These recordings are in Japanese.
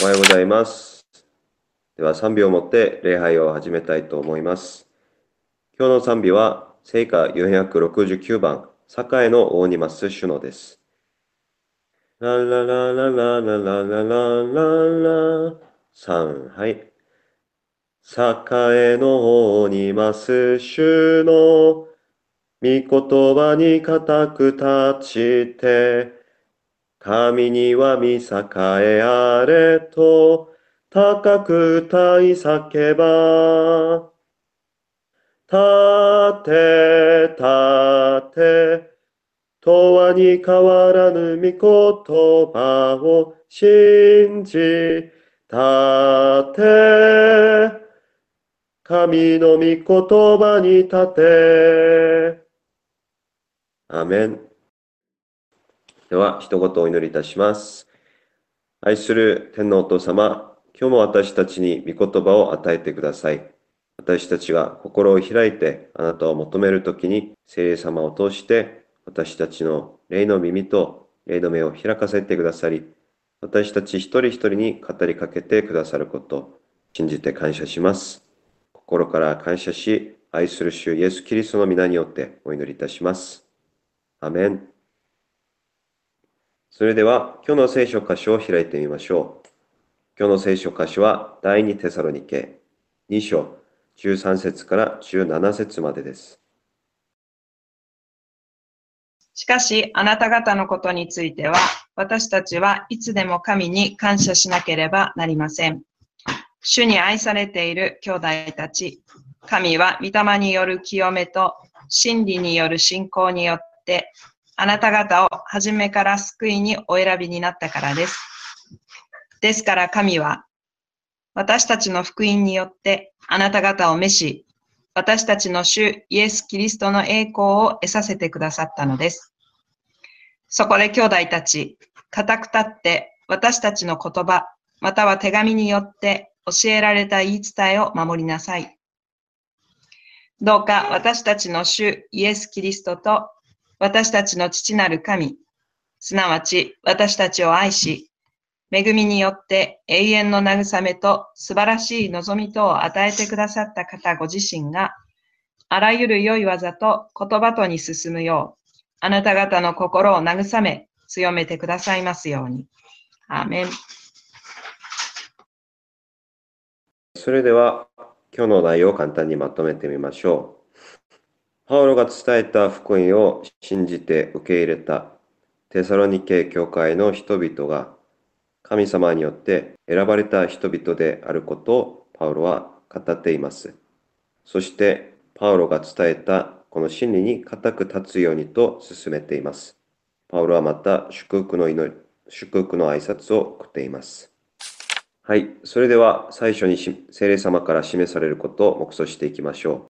おはようございます。では賛美をもって礼拝を始めたいと思います。今日の賛美は聖歌469番、栄の王に増す主のです。ラララララララララララ3、はい。栄の王に増す主の御言葉に固く立ちて、神には見栄えあれと高く歌い叫ば。立て立て、永遠に変わらぬ御言葉を信じ、立て、神の御言葉に立て。アーメン。では、一言お祈りいたします。愛する天皇お父様、今日も私たちに御言葉を与えてください。私たちが心を開いてあなたを求めるときに、聖霊様を通して私たちの霊の耳と霊の目を開かせてくださり、私たち一人一人に語りかけてくださることを信じて感謝します。心から感謝し、愛する主イエス・キリストの皆によってお祈りいたします。アメン。それでは今日の聖書箇所を開いてみましょう。今日の聖書箇所は第2テサロニケ2章13節から17節までです。 しかし、あなた方のことについては、私たちはいつでも神に感謝しなければなりません。主に愛されている兄弟たち、神は御霊による清めと真理による信仰によって、あなた方を初めから救いにお選びになったからです。ですから神は、私たちの福音によってあなた方を召し、私たちの主イエス・キリストの栄光を得させてくださったのです。そこで兄弟たち、固く立って私たちの言葉、または手紙によって教えられた言い伝えを守りなさい。どうか私たちの主イエス・キリストと私たちの父なる神、すなわち私たちを愛し、恵みによって永遠の慰めと素晴らしい望みとを与えてくださった方ご自身が、あらゆる良い技と言葉とに進むよう、あなた方の心を慰め、強めてくださいますように。アーメン。 それでは今日の内容を簡単にまとめてみましょう。パウロが伝えた福音を信じて受け入れたテサロニケ教会の人々が神様によって選ばれた人々であることをパウロは語っています。そしてパウロが伝えたこの真理に固く立つようにと進めています。パウロはまた祝福の挨拶を送っています。はい、それでは最初に聖霊様から示されることを黙想していきましょう。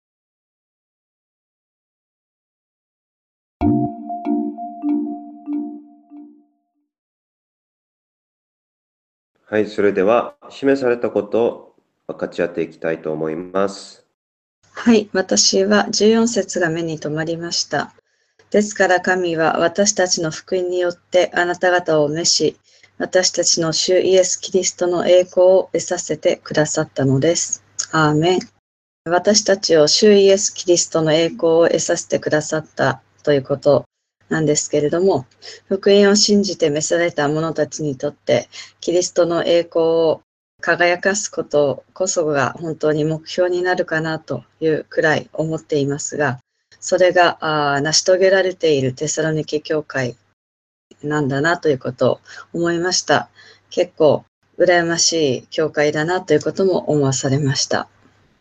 はい、それでは示されたことを分かち合っていきたいと思います。 はい、私は14節が目に留まりました。ですから神は私たちの福音によってあなた方を召し、私たちの主イエス・キリストの栄光を得させてくださったのです。アーメン。私たちを主イエス・キリストの栄光を得させてくださったということなんですけれども、福音を信じて召された者たちにとって、キリストの栄光を輝かすことこそが本当に目標になるかなというくらい思っていますが、それが成し遂げられているテサロニケ教会なんだなということを思いました。結構羨ましい教会だなということも思わされました。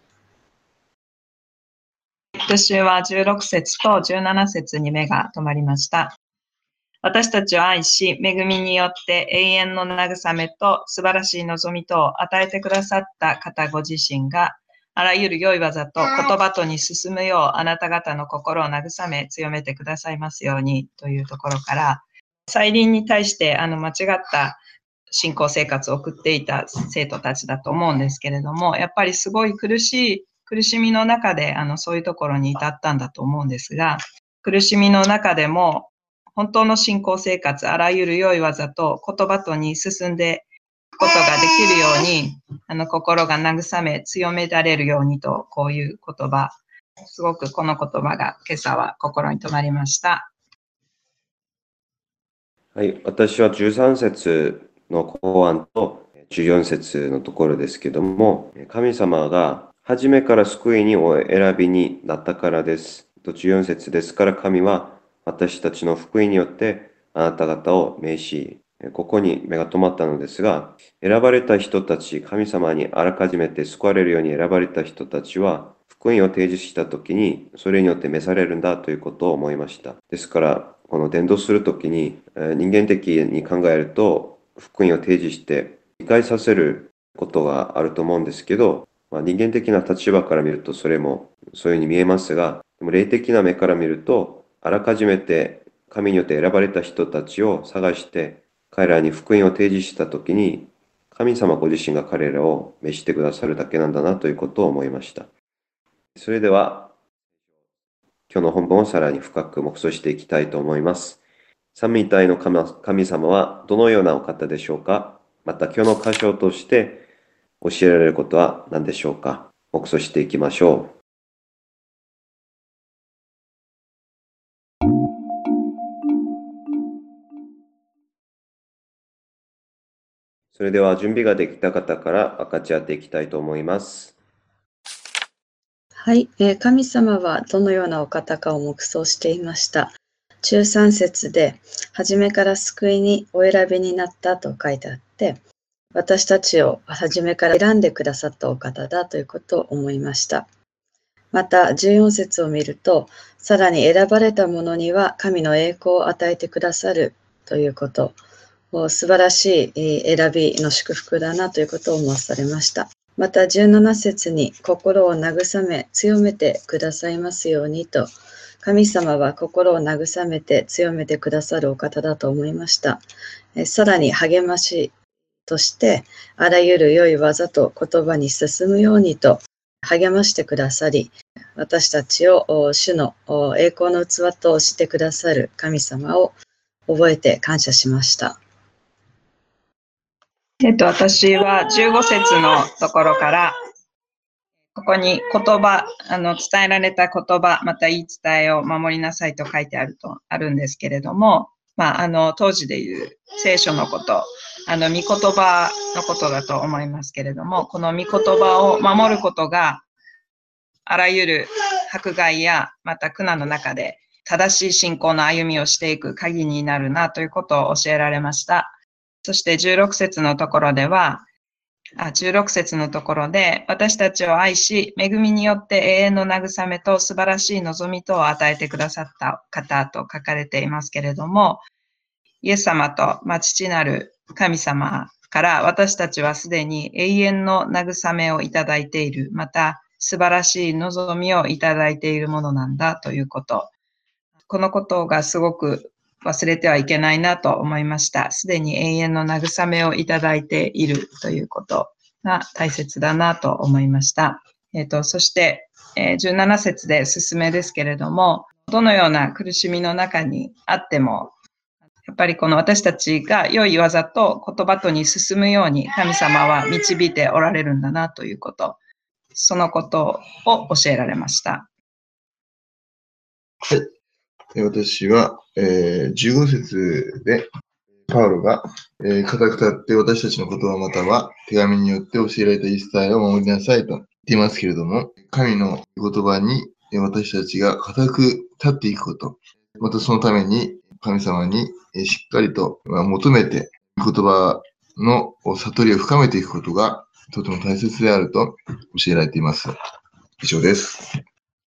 今週は16節と17節に目が留まりました。私たちを愛し、恵みによって永遠の慰めと素晴らしい望みとを与えてくださった方ご自身が、あらゆる良い技と言葉とに進むようあなた方の心を慰め強めてくださいますようにというところから、再臨に対して間違った信仰生活を送っていた生徒たちだと思うんですけれども、やっぱりすごい苦しみの中でそういうところに至ったんだと思うんですが、苦しみの中でも本当の信仰生活、あらゆる良い技と言葉とに進んでいくことができるように、心が慰め、強められるようにと、こういう言葉、すごくこの言葉が今朝は心に留まりました。 はい、私は13節の後半と14節のところですけども、神様が初めから救いにお選びになったからです。14節ですから神は私たちの福音によってあなた方を召し、ここに目が留まったのですが、選ばれた人たち、神様にあらかじめて救われるように選ばれた人たちは、福音を提示したときに、それによって召されるんだということを思いました。ですから、この伝道するときに、人間的に考えると、福音を提示して理解させることがあると思うんですけど、人間的な立場から見るとそれもそういうふうに見えますが、でも霊的な目から見ると、あらかじめて神によって選ばれた人たちを探して、彼らに福音を提示したときに、神様ご自身が彼らを召してくださるだけなんだなということを思いました。それでは、今日の本文をさらに深く黙想していきたいと思います。三位一体の神様はどのようなお方でしょうか？また今日の箇所として教えられることは何でしょうか？黙想していきましょう。それでは準備ができた方から分かち合っていきたいと思います。 はい、神様はどのようなお方かを黙想していました。13節で、初めから救いにお選びになったと書いてあって、私たちを初めから選んでくださったお方だということを思いました。また14節を見ると、さらに選ばれた者には神の栄光を与えてくださるということ、素晴らしい選びの祝福だなということを思わされました。また17節に心を慰め強めてくださいますようにと、神様は心を慰めて強めてくださるお方だと思いました。さらに励ましとして、あらゆる良い技と言葉に進むようにと励ましてくださり、私たちを主の栄光の器としてくださる神様を覚えて感謝しました。 私は15節のところから、ここに言葉、伝えられた言葉、また言い伝えを守りなさいと書いてあるんですけれども、当時でいう聖書のこと、御言葉のことだと思いますけれども、この御言葉を守ることが、あらゆる迫害やまた苦難の中で正しい信仰の歩みをしていく鍵になるなということを教えられました。そして16節のところでは、16節のところで、私たちを愛し、恵みによって永遠の慰めと素晴らしい望みとを与えてくださった方と書かれていますけれども、イエス様と父なる神様から私たちはすでに永遠の慰めをいただいている、また素晴らしい望みをいただいているものなんだということ。このことがすごく忘れてはいけないなと思いました。すでに永遠の慰めをいただいているということが大切だなと思いました。そして、17節で進めですけれども、どのような苦しみの中にあっても、やっぱりこの私たちが良い技と言葉とに進むように神様は導いておられるんだなということ、そのことを教えられました。 はい。私は、15節で、パウロが、固く立って私たちの言葉または手紙によって教えられた言い伝えを守りなさいと言っていますけれども、神の言葉に私たちが固く立っていくこと、またそのために神様にしっかりと求めて、言葉の悟りを深めていくことがとても大切であると教えられています。以上です。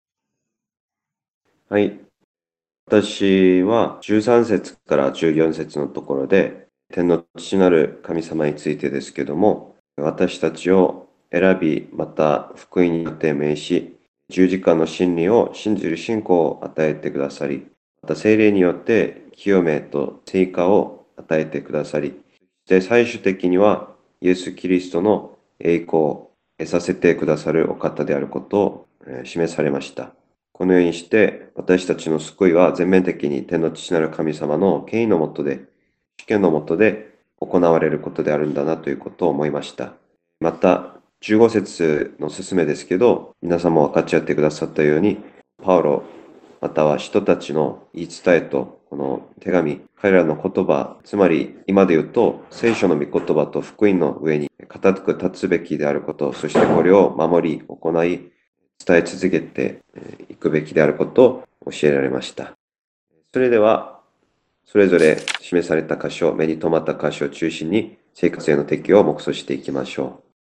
はい。私は13節から14節のところで、天の父なる神様についてですけども、私たちを選び、また福音によって召し、十字架の真理を信じる信仰を与えてくださり、また聖霊によって清めと成果を与えてくださり、そして最終的にはイエス・キリストの栄光を得させてくださるお方であることを示されました。このようにして、私たちの救いは全面的に天の父なる神様の権威のもとで、主権のもとで行われることであるんだなということを思いました。また、15節の勧めですけど、皆さんも分かち合ってくださったように、パウロ、または人たちの言い伝えと、この手紙、彼らの言葉、つまり今で言うと、聖書の御言葉と福音の上に固く立つべきであること、そしてこれを守り、行い、伝え続けていくべきであることを教えられました。それでは、それぞれ示された箇所、目に留まった箇所を中心に生活への適応を黙想していきましょう。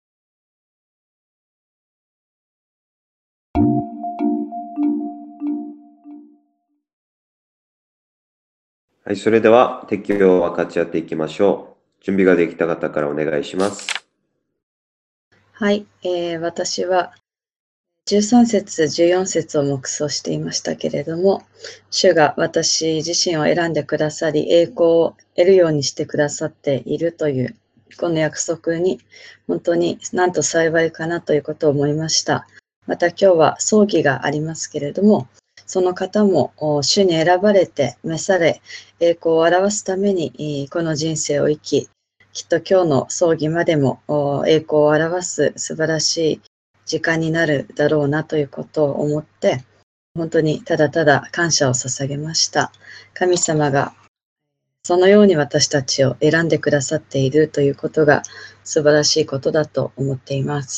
はい、それでは適応を分かち合っていきましょう。準備ができた方からお願いします。 はい、私は13節、14節を黙想していましたけれども、主が私自身を選んでくださり、栄光を得るようにしてくださっているという、この約束に本当になんと幸いかなということを思いました。また今日は葬儀がありますけれども、その方も主に選ばれて召され、栄光を表すためにこの人生を生き、きっと今日の葬儀までも栄光を表す素晴らしい時間になるだろうなということを思って、本当にただただ感謝を捧げました。神様がそのように私たちを選んでくださっているということが素晴らしいことだと思っています。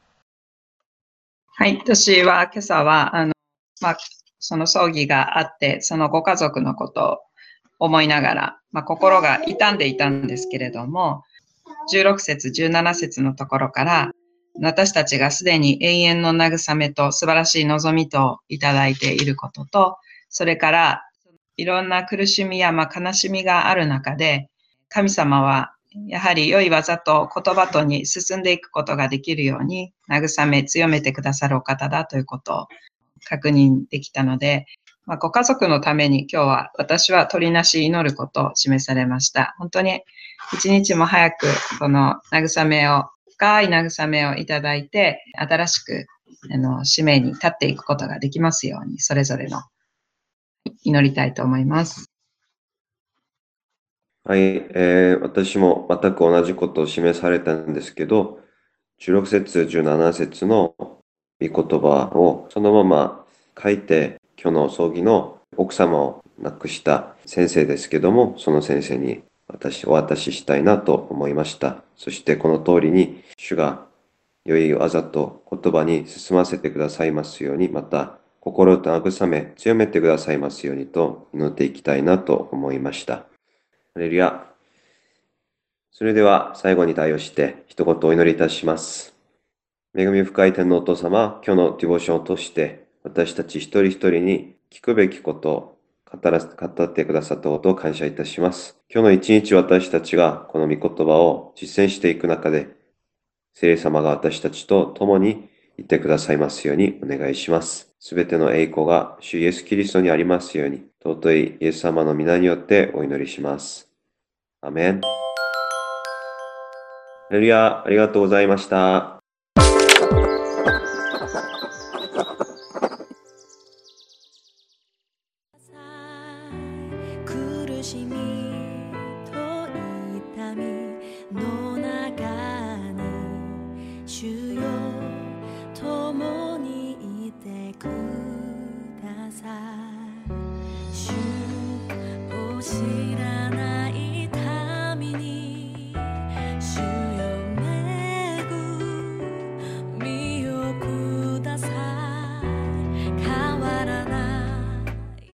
はい、私は今朝はその葬儀があって、そのご家族のことを思いながら、心が痛んでいたんですけれども、16節、17節のところから、私たちがすでに永遠の慰めと素晴らしい望みといただいていることと、それからいろんな苦しみや悲しみがある中で、神様はやはり良い技と言葉とに進んでいくことができるように慰め、強めてくださるお方だということを確認できたので、ご家族のために今日は私は取りなし祈ることを示されました。本当に一日も早くこの慰めを、深い慰めをいただいて、新しく使命に立っていくことができますように、それぞれの祈りたいと思います。 はい、私も全く同じことを示されたんですけど、16節、17節の御言葉をそのまま書いて、今日の葬儀の奥様を亡くした先生ですけども、その先生にお渡ししたいなと思いました。そしてこの通りに主が良い技と言葉に進ませてくださいますように、また心と慰め、強めてくださいますようにと祈っていきたいなと思いました。ハレルヤ。それでは最後に代をして一言お祈りいたします。恵み深い天のお父様、今日のディボーションを通して私たち一人一人に聞くべきことを語ってくださったことを感謝いたします。今日の一日私たちがこの御言葉を実践していく中で、聖霊様が私たちと共にいてくださいますようにお願いします。すべての栄光が主イエスキリストにありますように、尊いイエス様の皆によってお祈りします。アメン。ハレルヤ、ありがとうございました。 苦しみと痛みの中に主よ共にいてください。主を知らない民に主よ恵みをください。変わらない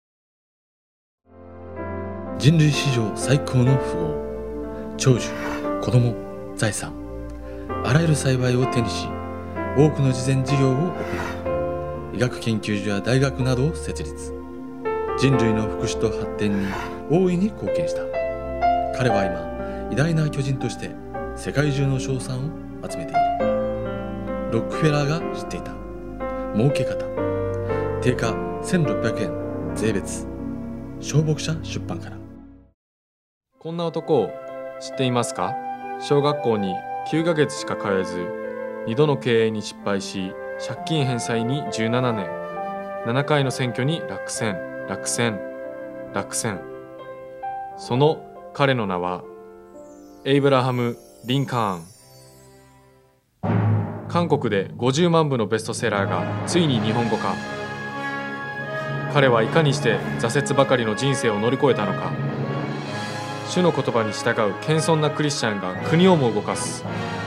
人類史上最高の富豪、長寿、子供、財産、あらゆる幸いを手にし、多くの慈善事業を行い、医学研究所や大学などを設立。人類の福祉と発展に大いに貢献した。彼は今、偉大な巨人として世界中の称賛を集めている。ロックフェラーが知っていた儲け方。定価1600円税別。小牧者出版から。 こんな男を知っていますか？小学校に9ヶ月しか通えず、2度の経営に失敗し、借金返済に17年、7回の選挙に落選。その彼の名はエイブラハム・リンカーン。韓国で50万部のベストセラーがついに日本語化。彼はいかにして挫折ばかりの人生を乗り越えたのか。主の言葉に従う謙遜なクリスチャンが国をも動かす。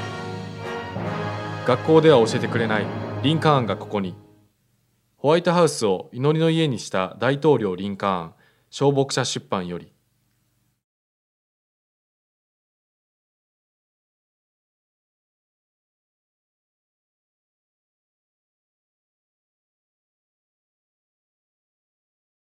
学校では教えてくれないリンカーンがここに。ホワイトハウスを祈りの家にした大統領リンカーン、小牧者出版より。